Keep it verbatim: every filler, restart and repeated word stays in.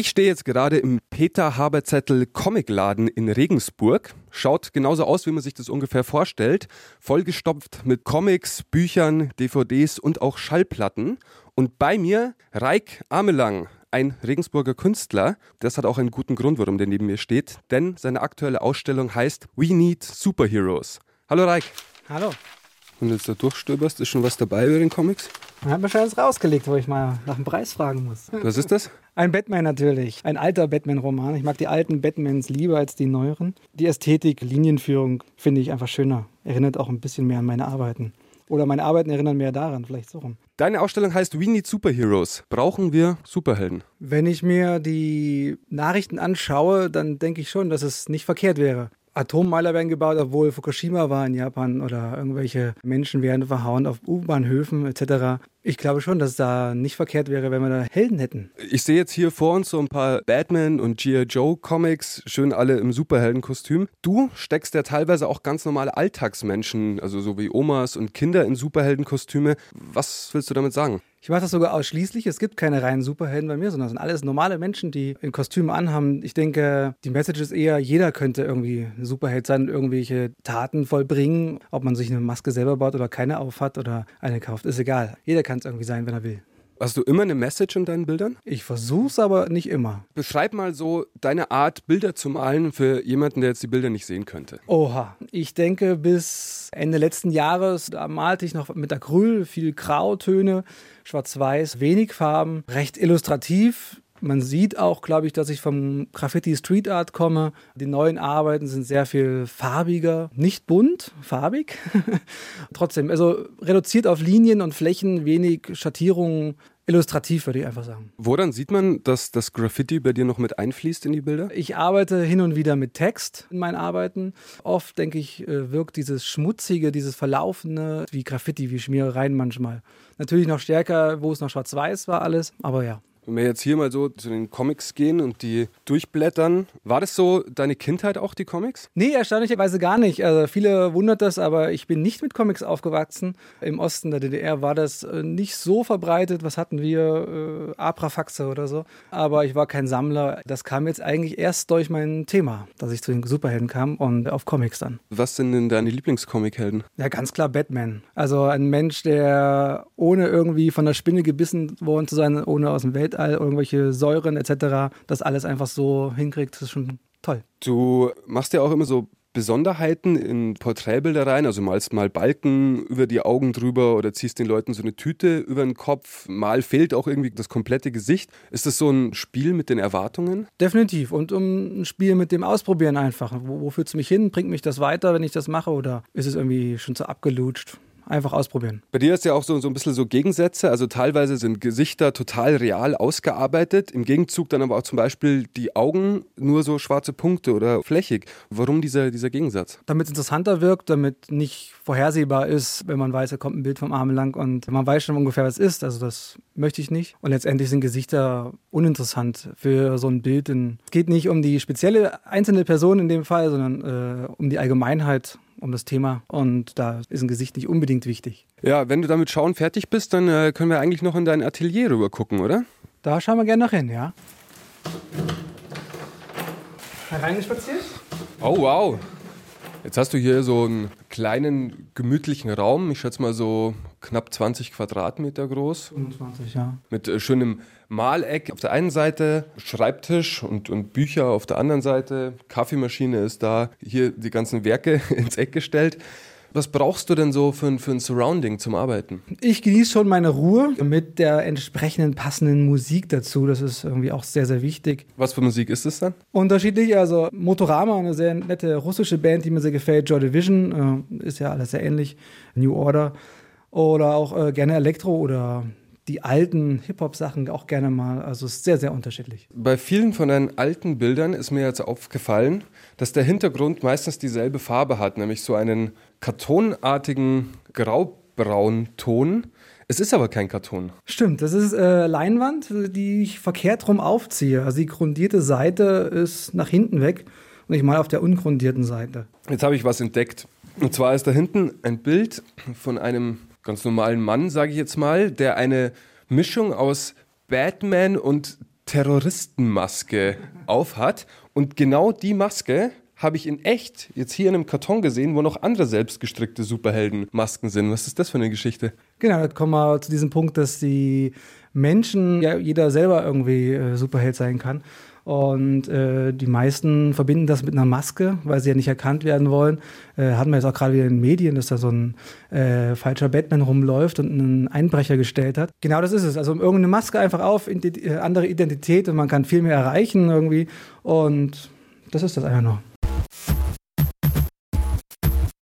Ich stehe jetzt gerade im Peter Haberzettel Comicladen in Regensburg. Schaut genauso aus, wie man sich das ungefähr vorstellt. Vollgestopft mit Comics, Büchern, D V Ds und auch Schallplatten. Und bei mir Raik Amelang, ein Regensburger Künstler. Das hat auch einen guten Grund, warum der neben mir steht. Denn seine aktuelle Ausstellung heißt We Need Superheroes. Hallo Raik. Hallo. Wenn du jetzt da durchstöberst, ist schon was dabei über den Comics? Man hat mir schon eins rausgelegt, wo ich mal nach dem Preis fragen muss. Was ist das? Ein Batman natürlich. Ein alter Batman-Roman. Ich mag die alten Batmans lieber als die neueren. Die Ästhetik, Linienführung finde ich einfach schöner. Erinnert auch ein bisschen mehr an meine Arbeiten. Oder meine Arbeiten erinnern mehr daran, vielleicht so rum. Deine Ausstellung heißt We Need Superheroes. Brauchen wir Superhelden? Wenn ich mir die Nachrichten anschaue, dann denke ich schon, dass es nicht verkehrt wäre. Atommeiler werden gebaut, obwohl Fukushima war in Japan, oder irgendwelche Menschen werden verhauen auf U-Bahnhöfen et cetera. Ich glaube schon, dass es da nicht verkehrt wäre, wenn wir da Helden hätten. Ich sehe jetzt hier vor uns so ein paar Batman- und G I. Joe-Comics, schön alle im Superheldenkostüm. Du steckst ja teilweise auch ganz normale Alltagsmenschen, also so wie Omas und Kinder in Superheldenkostüme. Was willst du damit sagen? Ich mache das sogar ausschließlich. Es gibt keine reinen Superhelden bei mir, sondern es sind alles normale Menschen, die in Kostüme anhaben. Ich denke, die Message ist eher, jeder könnte irgendwie ein Superheld sein und irgendwelche Taten vollbringen. Ob man sich eine Maske selber baut oder keine aufhat oder eine kauft, ist egal. Jeder kann es irgendwie sein, wenn er will. Hast du immer eine Message in deinen Bildern? Ich versuch's, aber nicht immer. Beschreib mal so deine Art, Bilder zu malen für jemanden, der jetzt die Bilder nicht sehen könnte. Oha, ich denke, bis Ende letzten Jahres, da malte ich noch mit Acryl, viel Grautöne, schwarz-weiß, wenig Farben, recht illustrativ. Man sieht auch, glaube ich, dass ich vom Graffiti Street Art komme. Die neuen Arbeiten sind sehr viel farbiger, nicht bunt, farbig. Trotzdem, also reduziert auf Linien und Flächen, wenig Schattierungen, illustrativ würde ich einfach sagen. Woran sieht man, dass das Graffiti bei dir noch mit einfließt in die Bilder? Ich arbeite hin und wieder mit Text in meinen Arbeiten. Oft, denke ich, wirkt dieses Schmutzige, dieses Verlaufene wie Graffiti, wie Schmierereien manchmal. Natürlich noch stärker, wo es noch schwarz-weiß war alles, aber ja. Wenn wir jetzt hier mal so zu den Comics gehen und die durchblättern, war das so deine Kindheit auch, die Comics? Nee, erstaunlicherweise gar nicht. Also viele wundert das, aber ich bin nicht mit Comics aufgewachsen. Im Osten der D D R war das nicht so verbreitet. Was hatten wir? Äh, Abrafaxe oder so. Aber ich war kein Sammler. Das kam jetzt eigentlich erst durch mein Thema, dass ich zu den Superhelden kam und auf Comics dann. Was sind denn deine Lieblingscomic-Helden? Ja, ganz klar Batman. Also ein Mensch, der ohne irgendwie von der Spinne gebissen worden zu sein, ohne aus dem Welt All irgendwelche Säuren et cetera, das alles einfach so hinkriegt, das ist schon toll. Du machst ja auch immer so Besonderheiten in Porträtbilder rein, also malst mal Balken über die Augen drüber oder ziehst den Leuten so eine Tüte über den Kopf, mal fehlt auch irgendwie das komplette Gesicht. Ist das so ein Spiel mit den Erwartungen? Definitiv, und um ein Spiel mit dem Ausprobieren einfach. Wo, wo führt es mich hin? Bringt mich das weiter, wenn ich das mache, oder ist es irgendwie schon zu abgelutscht? Einfach ausprobieren. Bei dir ist ja auch so, so ein bisschen so Gegensätze, also teilweise sind Gesichter total real ausgearbeitet, im Gegenzug dann aber auch zum Beispiel die Augen nur so schwarze Punkte oder flächig. Warum dieser, dieser Gegensatz? Damit es interessanter wirkt, damit nicht vorhersehbar ist, wenn man weiß, da kommt ein Bild vom Amelang und man weiß schon ungefähr, was es ist, also das möchte ich nicht. Und letztendlich sind Gesichter uninteressant für so ein Bild. Es geht nicht um die spezielle einzelne Person in dem Fall, sondern äh, um die Allgemeinheit, um das Thema, und da ist ein Gesicht nicht unbedingt wichtig. Ja, wenn du damit Schauen fertig bist, dann äh, können wir eigentlich noch in dein Atelier rüber gucken, oder? Da schauen wir gerne noch hin, ja. Hereingespatziert? Oh, wow. Jetzt hast du hier so einen kleinen, gemütlichen Raum, ich schätze mal so knapp zwanzig Quadratmeter groß. fünfundzwanzig, ja. Mit äh, schönem Maleck auf der einen Seite, Schreibtisch und, und Bücher auf der anderen Seite, Kaffeemaschine ist da, hier die ganzen Werke ins Eck gestellt. Was brauchst du denn so für ein, für ein Surrounding zum Arbeiten? Ich genieße schon meine Ruhe mit der entsprechenden passenden Musik dazu. Das ist irgendwie auch sehr, sehr wichtig. Was für Musik ist das dann? Unterschiedlich, also Motorama, eine sehr nette russische Band, die mir sehr gefällt. Joy Division, äh, ist ja alles sehr ähnlich. New Order. Oder auch äh, gerne Elektro oder die alten Hip-Hop-Sachen auch gerne mal. Also es ist sehr, sehr unterschiedlich. Bei vielen von deinen alten Bildern ist mir jetzt aufgefallen, dass der Hintergrund meistens dieselbe Farbe hat, nämlich so einen kartonartigen Graubraunton. Es ist aber kein Karton. Stimmt, das ist äh, Leinwand, die ich verkehrt rum aufziehe. Also die grundierte Seite ist nach hinten weg und ich mal auf der ungrundierten Seite. Jetzt habe ich was entdeckt. Und zwar ist da hinten ein Bild von einem ganz normalen Mann, sage ich jetzt mal, der eine Mischung aus Batman und Terroristenmaske aufhat. Und genau die Maske habe ich in echt jetzt hier in einem Karton gesehen, wo noch andere selbstgestrickte Superheldenmasken sind. Was ist das für eine Geschichte? Genau, da kommen wir zu diesem Punkt, dass die Menschen, ja, jeder selber irgendwie äh, Superheld sein kann. Und äh, die meisten verbinden das mit einer Maske, weil sie ja nicht erkannt werden wollen. Äh, hatten wir jetzt auch gerade wieder in den Medien, dass da so ein äh, falscher Batman rumläuft und einen Einbrecher gestellt hat. Genau das ist es. Also irgendeine Maske einfach auf, ident- andere Identität und man kann viel mehr erreichen irgendwie. Und das ist das einfach nur.